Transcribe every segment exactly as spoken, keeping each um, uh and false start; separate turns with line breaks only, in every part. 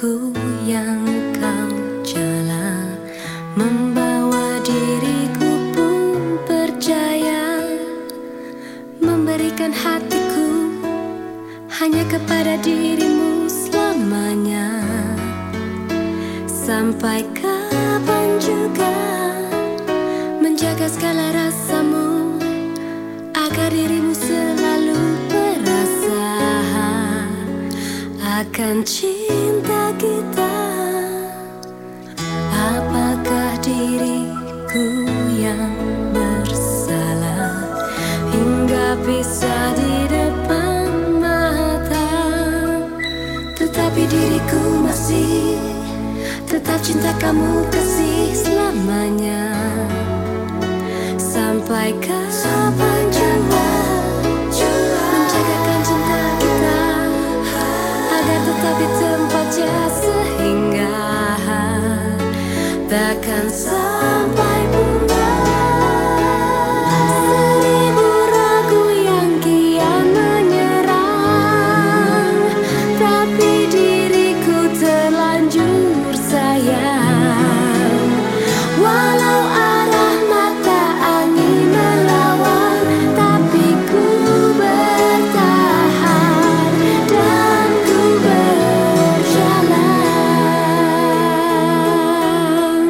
Ku yang kau jalan, membawa diriku pun percaya, memberikan hatiku hanya kepada dirimu selamanya. Sampai kapan juga menjaga segala rasamu, agar dirimu selalu perasaan akan cinta kita. Apakah diriku yang bersalah hingga bisa di depan mata, tetapi diriku masih tetap cinta kamu kasih selamanya. Sampai kapan juga menjagakan cinta kita agar tetap di tempatnya, sehingga takkan sampai punah. Seribu ragu yang kian menyerang, tapi diriku terlanjur sayang. Walau arah mata angin melawan, tapi ku bertahan dan ku berjalan.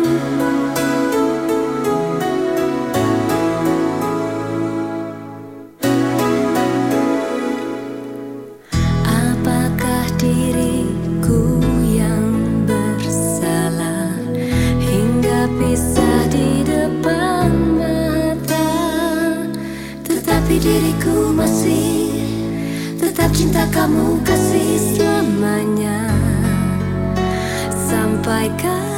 Apakah diriku yang bersalah hingga pisah di depan mata, tetapi diriku masih tetap cinta kamu kasih selamanya. Sampai kapan